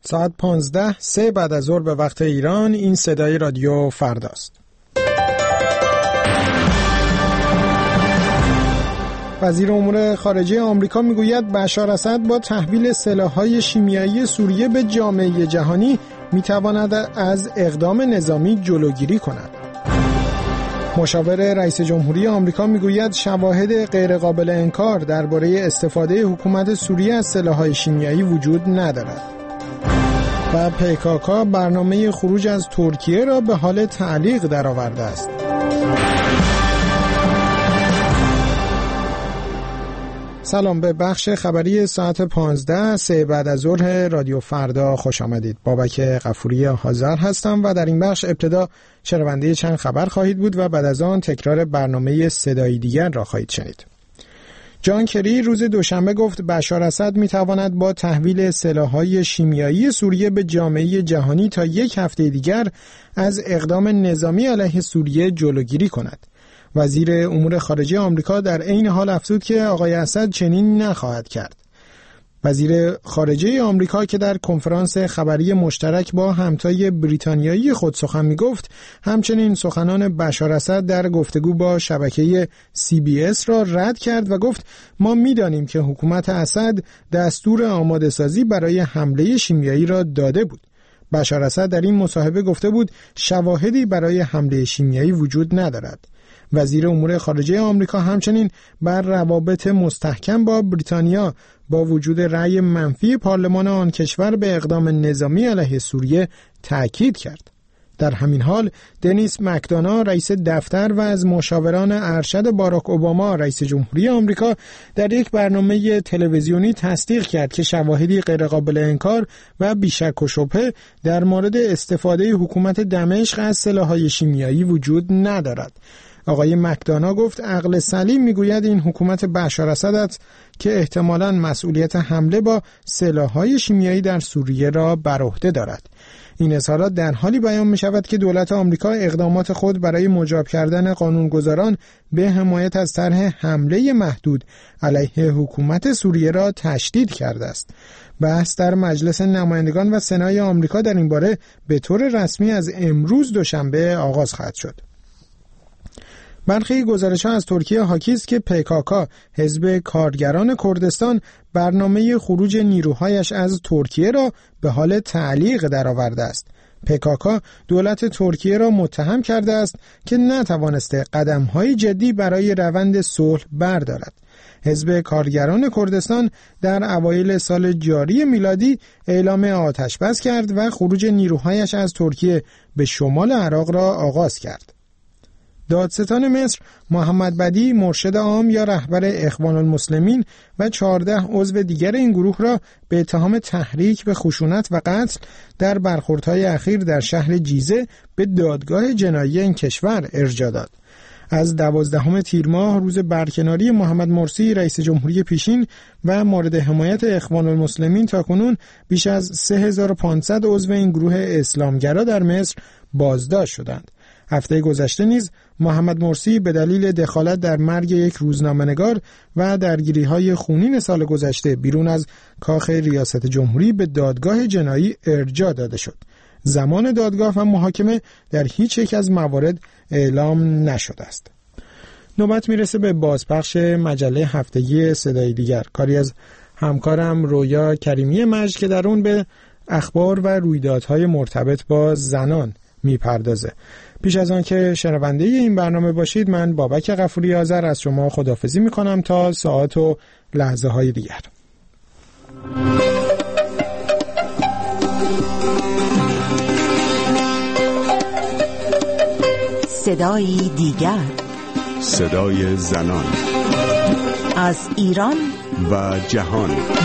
ساعت 15:03 بعد از ظهر به وقت ایران. این صدای رادیو فرداست. وزیر امور خارجه آمریکا میگوید بشار اسد با تحویل سلاح‌های شیمیایی سوریه به جامعه جهانی میتواند از اقدام نظامی جلوگیری کند. مشاور رئیس جمهوری آمریکا میگوید شواهد غیرقابل انکار درباره استفاده حکومت سوریه از سلاح‌های شیمیایی وجود ندارد. و PKK برنامه خروج از ترکیه را به حال تعلیق درآورده است. سلام، به بخش خبری ساعت 15:03 بعد از ظهر رادیو فردا خوش آمدید. بابک غفوری حاضر هستم و در این بخش ابتدا شنونده چند خبر خواهید بود و بعد از آن تکرار برنامه صدایی دیگر را خواهید شنید. جان کری روز دوشنبه گفت بشار اسد میتواند با تحویل سلاح‌های شیمیایی سوریه به جامعه جهانی تا یک هفته دیگر از اقدام نظامی علیه سوریه جلوگیری کند. وزیر امور خارجه آمریکا در عین حال افزود که آقای اسد چنین نخواهد کرد. وزیر خارجه آمریکا که در کنفرانس خبری مشترک با همتای بریتانیایی خود سخن می‌گفت، همچنین سخنان بشار اسد در گفتگو با شبکه CBS را رد کرد و گفت ما می‌دانیم که حکومت اسد دستور آماده‌سازی برای حمله شیمیایی را داده بود. بشار اسد در این مصاحبه گفته بود شواهدی برای حمله شیمیایی وجود ندارد. وزیر امور خارجه آمریکا همچنین بر روابط مستحکم با بریتانیا با وجود رأی منفی پارلمان آن کشور به اقدام نظامی علیه سوریه تأکید کرد. در همین حال دنیس مکدانا رئیس دفتر و از مشاوران ارشد باراک اوباما رئیس جمهوری آمریکا در یک برنامه تلویزیونی تصدیق کرد که شواهدی غیرقابل انکار و بیشک و شبهه در مورد استفاده حکومت دمشق از سلاح‌های شیمیایی وجود ندارد. آقای مکدانا گفت عقل سلیم میگوید این حکومت بشار اسد است که احتمالاً مسئولیت حمله با سلاح‌های شیمیایی در سوریه را بر عهده دارد. این اظهارات در حالی بیان می شود که دولت آمریکا اقدامات خود برای مجاب کردن قانونگذاران به حمایت از طرح حمله محدود علیه حکومت سوریه را تشدید کرده است. بحث در مجلس نمایندگان و سنای آمریکا در این باره به طور رسمی از امروز دوشنبه آغاز خواهد شد. برخی گزارش‌ها از ترکیه حاکی است که PKK حزب کارگران کردستان برنامه خروج نیروهایش از ترکیه را به حال تعلیق درآورده است. PKK دولت ترکیه را متهم کرده است که نتوانسته قدم‌های جدی برای روند صلح بردارد. حزب کارگران کردستان در اوایل سال جاری میلادی اعلام آتش بس کرد و خروج نیروهایش از ترکیه به شمال عراق را آغاز کرد. دادستان مصر محمد بدی مرشد عام یا رهبر اخوان المسلمین و 14 عضو دیگر این گروه را به اتهام تحریک به خشونت و قتل در برخوردهای اخیر در شهر جیزه به دادگاه جنایی این کشور ارجاع داد. از 12 تیر ماه روز برکناری محمد مرسی رئیس جمهوری پیشین و مورد حمایت اخوان المسلمین تاکنون بیش از 3500 عضو این گروه اسلامگرا در مصر بازداشت شدند. هفته گذشته نیز محمد مرسی به دلیل دخالت در مرگ یک روزنامه‌نگار و درگیری‌های خونین سال گذشته بیرون از کاخ ریاست جمهوری به دادگاه جنایی ارجاع داده شد. زمان دادگاه و محاکمه در هیچ یک از موارد اعلام نشده است. نوبت میرسه به بازپخش مجله هفتگی صدای دیگر، کاری از همکارم رویا کریمی مجد که در اون به اخبار و رویدادهای مرتبط با زنان میپردازه. پیش از آن که شنونده این برنامه باشید، من بابک غفوری حاضر از شما خداحافظی میکنم تا ساعت و لحظه های دیگر. صدای دیگر، صدای زنان از ایران و جهان.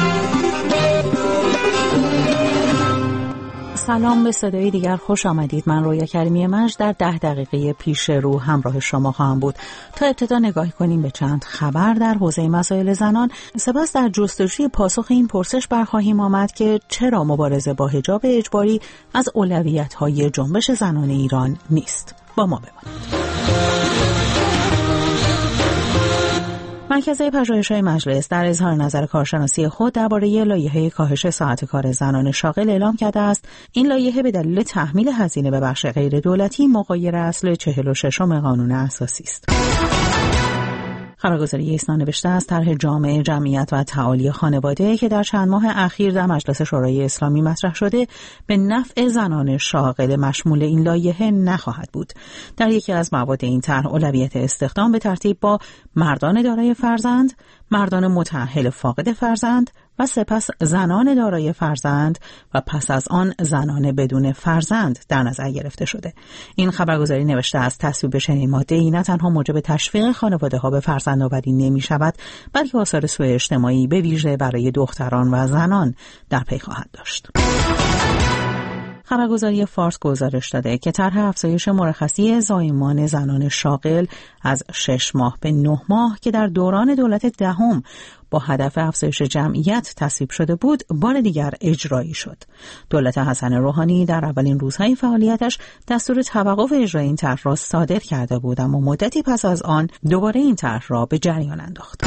سلام، به صدای دیگر خوش آمدید. من رویا کریمی مجد در 10 دقیقه پیش رو همراه شما خواهم بود تا ابتدا نگاهی کنیم به چند خبر در حوزه مسائل زنان. سپس در جستجوی پاسخ این پرسش برخواهیم آمد که چرا مبارزه با حجاب اجباری از اولویت‌های جنبش زنان ایران نیست. با ما بمانید. مرکز پژوهش‌های مجلس در اظهار نظر کارشناسی خود درباره لایحه کاهش ساعت کار زنان شاغل اعلام کرده است این لایحه به دلیل تحمیل هزینه به بخش غیر دولتی مغایر اصل 46 قانون اساسی است. خبرگزاری ایسنا نوشته است طرح جامع جمعیت و تعالی خانواده که در چند ماه اخیر در مجلس شورای اسلامی مطرح شده به نفع زنان شاغل مشمول این لایحه نخواهد بود. در یکی از مواد این طرح اولویت استخدام به ترتیب با مردان دارای فرزند، مردان متأهل فاقد فرزند و سپس زنان دارای فرزند و پس از آن زنان بدون فرزند در نظر گرفته شده. این خبرگزاری نوشته است تصویب چنین ماده‌ای نه تنها موجب تشویق خانواده‌ها به فرزندآوری نمی‌شود، بلکه آثار سوء اجتماعی به ویژه برای دختران و زنان در پی خواهد داشت. خبرگزاری فارس گزارش داده که طرح افزایش مرخصی زایمان زنان شاغل از 6 ماه به 9 ماه که در دوران دولت دهم با هدف افزایش جمعیت تصویب شده بود، بار دیگر اجرایی شد. دولت حسن روحانی در اولین روزهای فعالیتش دستور توقف اجرای این طرح را صادر کرده بود، اما مدتی پس از آن دوباره این طرح را به جریان انداخت.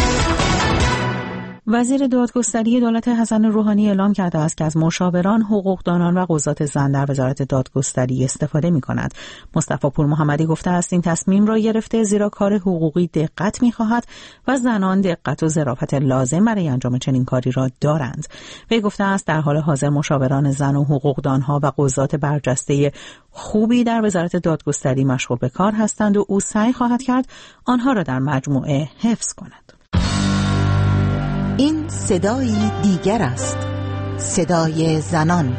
وزیر دادگستری دولت حسن روحانی اعلام کرده است که از مشاوران، حقوقدانان و قضات زن در وزارت دادگستری استفاده می‌کند. مصطفی پور محمدی گفته است این تصمیم را گرفته زیرا کار حقوقی دقت می‌خواهد و زنان دقت و ظرافت لازم برای انجام چنین کاری را دارند. وی گفته است در حال حاضر مشاوران زن و حقوقدانها و قضات برجسته خوبی در وزارت دادگستری مشغول به کار هستند و او سعی خواهد کرد آنها را در مجموعه حفظ کند. این صدای دیگر است، صدای زنان.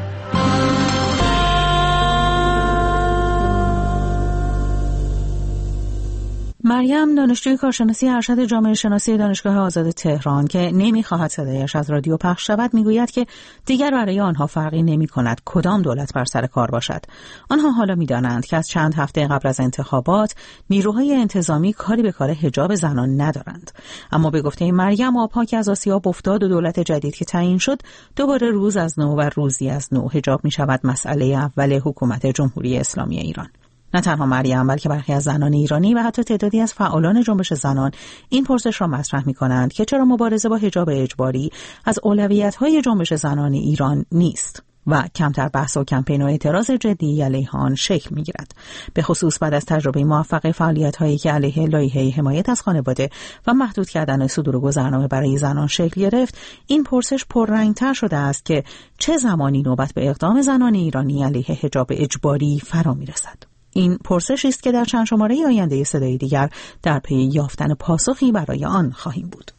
مریم دانشجوی کارشناسی ارشد جامعه شناسی دانشگاه آزاد تهران که نمی‌خواهد صدایش از رادیو پخش شود میگوید که دیگر برای آنها فرقی نمی‌کند کدام دولت بر سر کار باشد. آنها حالا می‌دانند که از چند هفته قبل از انتخابات نیروهای انتظامی کاری به کار حجاب زنان ندارند. اما به گفته مریم آب‌ها که از آسیاب افتاد و دولت جدید که تعیین شد دوباره روز از نو و روزی از نو حجاب می‌شود مسئله اول حکومت جمهوری اسلامی ایران. نه تنها مریم بلکه برخی از زنان ایرانی و حتی تعدادی از فعالان جنبش زنان این پرسش را مطرح می‌کنند که چرا مبارزه با حجاب اجباری از اولویت‌های جنبش زنان ایران نیست و کمتر بحث و کمپین و اعتراض جدی علیه آن شکل می‌گیرد. به خصوص بعد از تجربه موفق فعالیت‌هایی که علیه لایحه حمایت از خانواده و محدود کردن صدور گذرنامه برای زنان شکل گرفت، این پرسش پررنگ‌تر شده است که چه زمانی نوبت به اقدام زنان ایرانی علیه حجاب اجباری فرا می‌رسد. این پرسشی است که در چند شماره آینده صدای دیگر در پی یافتن پاسخی برای آن خواهیم بود.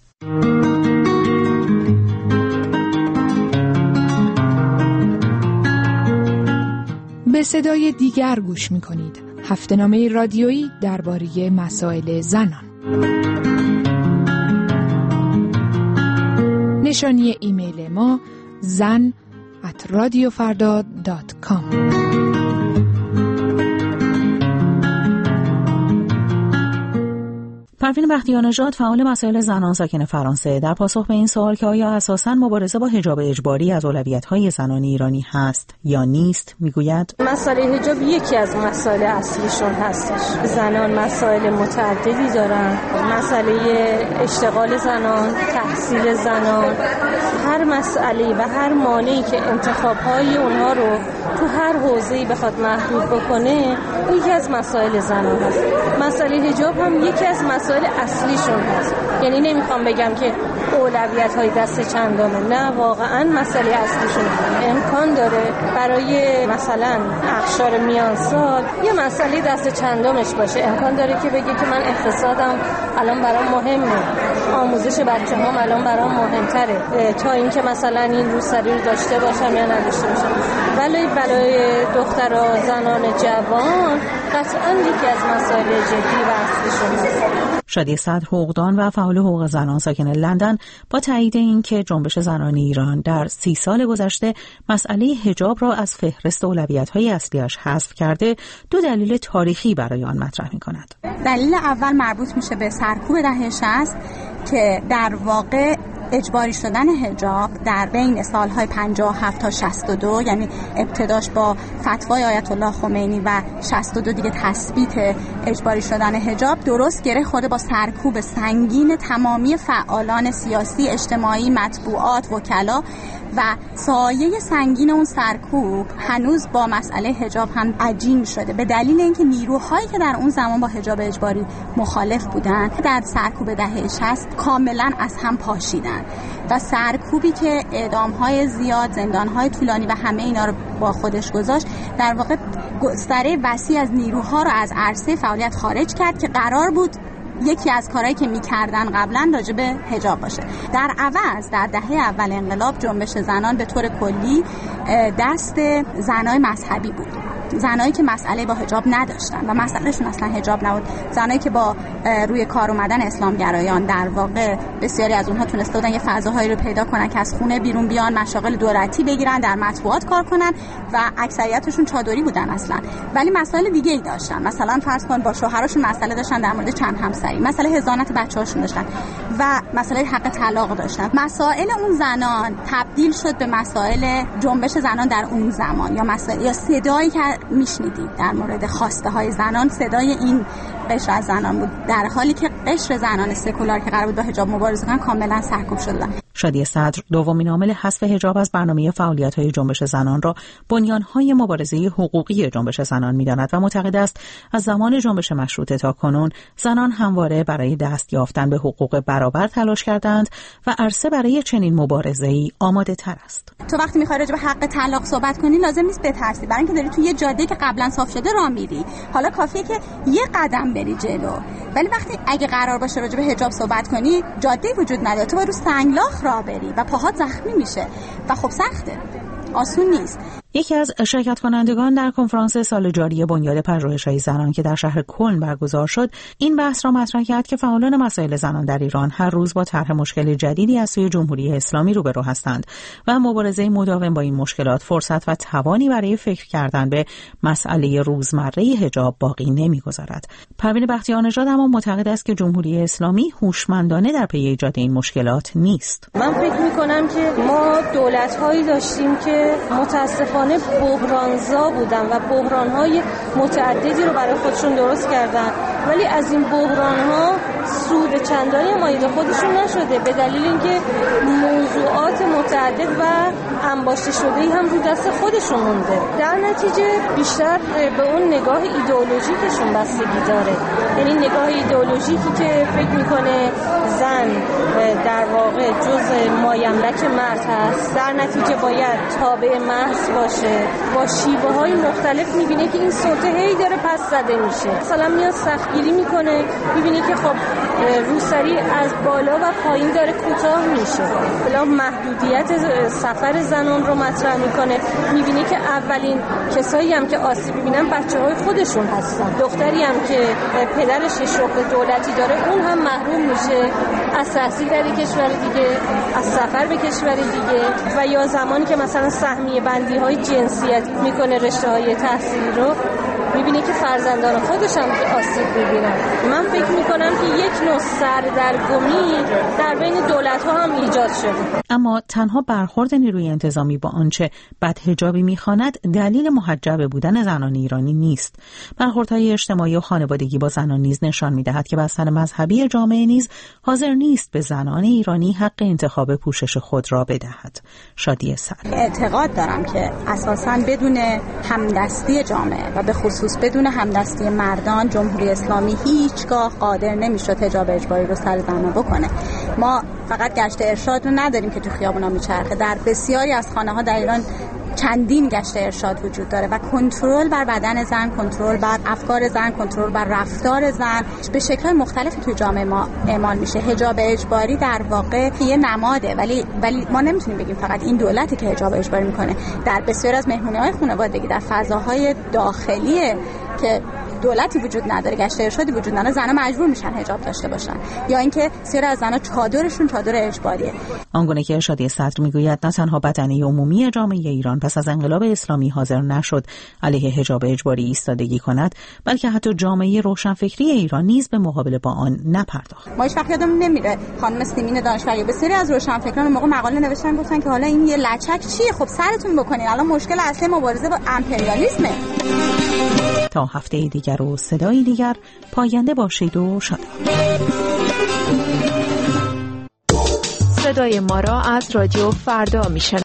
به صدای دیگر گوش می‌کنید. هفته‌نامه رادیویی درباره مسائل زنان. نشانی ایمیل ما zan@radiofarda.com. پروین بختیارنژاد فعال مسائل زنان ساکن فرانسه در پاسخ به این سوال که آیا اساساً مبارزه با حجاب اجباری از اولویت‌های زنان ایرانی هست یا نیست میگوید مسئله حجاب یکی از مسائل اصلیشون هستش. زنان مسائل متعددی دارن، مسئله اشتغال زنان، تحصیل زنان، هر مسئله و هر مانعی که انتخاب‌های اونها رو تو هر حوزه‌ای بخواد محدود بکنه یکی از مسائل زنان هست. مسئله حجاب هم یکی از مسائل اصلیشون هست. یعنی نمیخوام بگم که اولویت‌های دست چندمه، نه، واقعا مسئله اصلیشون امکان داره برای مثلا اقشار میان سال یه مسئله دست چندمش باشه. امکان داره که بگه که من اقتصادم الان برام مهمه، آموزش بچه‌هام الان برام مهمتره تا اینکه مثلا این روسری رو داشته باشم یا نداشته باشم. ولی برای دخترها، زنان جوان قطعاً یکی از مسائل جدی و اصلیشون هست. شادی صدر حقوقدان و فعال حقوق زنان ساکن لندن با تایید اینکه جنبش زنان ایران در 30 سال گذشته مسئله حجاب را از فهرست اولویت‌های اصلیش حذف کرده، 2 دلیل تاریخی برای آن مطرح می‌کند. دلیل اول مربوط میشه به سرکوب دهه 60 که در واقع اجباری شدن حجاب در بین سالهای 57 تا 62، یعنی ابتداش با فتوای آیت الله خمینی و 62 دیگه تثبیت اجباری شدن حجاب، درست گره خورده با سرکوب سنگین تمامی فعالان سیاسی، اجتماعی، مطبوعات، وکلا و سایه سنگین اون سرکوب هنوز با مسئله حجاب هم عجین شده، به دلیل اینکه نیروهایی که در اون زمان با حجاب اجباری مخالف بودن در سرکوب دهه 60 کاملا از هم پاشیدن و سرکوبی که اعدام‌های زیاد، زندان‌های طولانی و همه اینا رو با خودش گذاشت، در واقع گستره وسیع از نیروها رو از عرصه فعالیت خارج کرد که قرار بود یکی از کارهایی که می‌کردن قبلا راجع به حجاب باشه. در عوض در دهه اول انقلاب جنبش زنان به طور کلی دست زنای مذهبی بود، زنایی که مسئله با حجاب نداشتن و مسئلهشون اصلا حجاب نبود، زنایی که با روی کار اومدن اسلامگرایان در واقع بسیاری از اونها تونسته بودن یه فضاهایی رو پیدا کنن که از خونه بیرون بیان، مشاغل دولتی بگیرن، در مطبوعات کار کنن و اکثریتشون چادری بودن اصلا، ولی مسائل دیگه ای داشتن. مثلا فرض کن با شوهراشون مسئله داشتن در مورد چند همسری، مسئله حضانت بچه‌هاشون داشتن و مسئله حق طلاق داشتن. مسائل اون زنان تبدیل شد به مسائل جنبش زنان در اون زمان، یا مسائل یا صدایی که میشنیدید در مورد خواسته های زنان صدای این قشر از زنان بود، در حالی که قشر زنان سکولار که قرار بود با حجاب مبارزه کنن کاملا سرکوب شدن. شادی صدر دومین عامل حذف حجاب از برنامه فعالیت‌های جنبش زنان را بنیان‌های مبارزه حقوقی جنبش زنان می‌داند و معتقد است از زمان جنبش مشروطه تا کنون زنان همواره برای دست یافتن به حقوق برابر تلاش کردند و عرصه برای چنین مبارزه‌ای آماده‌تر است. تو وقتی می‌خوای راجع به حق طلاق صحبت کنی لازم نیست بترسی، برای اینکه داری تو یه جاده که قبلا صاف شده راه میری، حالا کافیه که یه قدم بری جلو. ولی وقتی اگه قرار باشه راجع به حجاب صحبت کنی جاده وجود نداره، تو باید رو سنگلاخ راه بری و پاهات زخمی میشه و خب سخته، آسون نیست. یکی از شرکت کنندگان در کنفرانس سال جاری بنیاد پژوهش‌های زنان که در شهر کلن برگزار شد، این بحث را مطرح کرد که فعالان مسائل زنان در ایران هر روز با طرح مشکل جدیدی از سوی جمهوری اسلامی روبرو هستند و مبارزه مداوم با این مشکلات فرصت و توانی برای فکر کردن به مسئله روزمره حجاب باقی نمی‌گذارد. پروین بختیارنژاد اما معتقد است که جمهوری اسلامی هوشمندانه در پی ایجاد این مشکلات نیست. من فکر می‌کنم که ما دولت‌هایی داشتیم که متأسفانه بحرانزا بودن و بحران‌های متعددی رو برای خودشون درست کردن، ولی از این بحران‌ها سود چندانی مایه خودشون نشده، به دلیل اینکه موضوعات متعدد و انباشته شده‌ای هم رو دست خودشون مونده. در نتیجه بیشتر به اون نگاه ایدئولوژیکشون بستگی داره، یعنی نگاه ایدئولوژیکی که فکر می‌کنه زن در واقع جز مایملک مرد هست، در نتیجه باید تابع محض باشه. با شیوه‌های مختلف می‌بینه که این سلطه هی داره پس زده میشه، مثلا میاد سختگیری میکنه، می‌بینه که خب روسری از بالا و پایین داره کوتاه میشه، بلا محدودیت سفر زنان رو مطرح میکنه، می‌بینه که اولین کسایی هم که آسیب می‌بینن بچه‌های خودشون هستن، دختری هم که پدرش شغل دولتی داره اون هم محروم میشه از تحصیل در کشور دیگه، از سفر به کشور دیگه، و یا زمانی که مثلا سهمیه بندی‌های جنسیت میکنه رشته‌های تحصیلی رو، میبینه که فرزندان خودش هم که آسیب میبینن. من فکر میکنم که یک نوع سردرگمی در بین دولت‌ها هم ایجاد شده. اما تنها برخورد نیروی انتظامی با آنچه بدحجابی میخواند دلیل محجب بودن زنان ایرانی نیست. برخوردهای اجتماعی و خانوادگی با زنان نیز نشان میدهد که بستر مذهبی جامعه نیز حاضر نیست به زنان ایرانی حق انتخاب پوشش خود را بدهد. شادی صدر: اعتقاد دارم که اساساً بدون همدستی جامعه و به خصوص بدون همدستی مردان جمهوری اسلامی هیچگاه قادر نمیشد حجاب اجباری رو سر زنان بکنه. ما فقط گشت ارشاد رو نداریم که تو خیابونا میچرخه، در بسیاری از خانه‌ها در ایران چندین گشت ارشاد وجود داره و کنترل بر بدن زن، کنترل بر افکار زن، کنترل بر رفتار زن به شکل‌های مختلفی توی جامعه ما اعمال میشه. حجاب اجباری در واقع یه نماده، ولی ما نمیتونیم بگیم فقط این دولتی که حجاب اجباری میکنه. در بسیاری از مهمونی‌های خانوادگی، در فضاهای داخلی که دولتی وجود نداره، گشت ارشادی وجود نداره، زن‌ها مجبور میشن حجاب داشته باشن، یا اینکه سری از زن‌ها چادرشون چادر اجباریه. آنگونه که شادی صدر میگوید نه تنها بدنه عمومی جامعه ایران پس از انقلاب اسلامی حاضر نشد علیه حجاب اجباری ایستادگی کند، بلکه حتی جامعه روشنفکری ایران نیز به مقابله با آن نپرداخت. ما هیچ وقت یادمون نمیره خانم سیمین دانشور یا بسیاری از روشنفکران موقع مقاله نوشتن گفتن که حالا این یه لچک چیه، خب سرتون بکنین، الان مشکل اصلی مبارزه با امپریالیسمه. تا هفته دیگر و صدای دیگر، پاینده باشید و شادمان. صدای ما را از رادیو فردا میشنوید.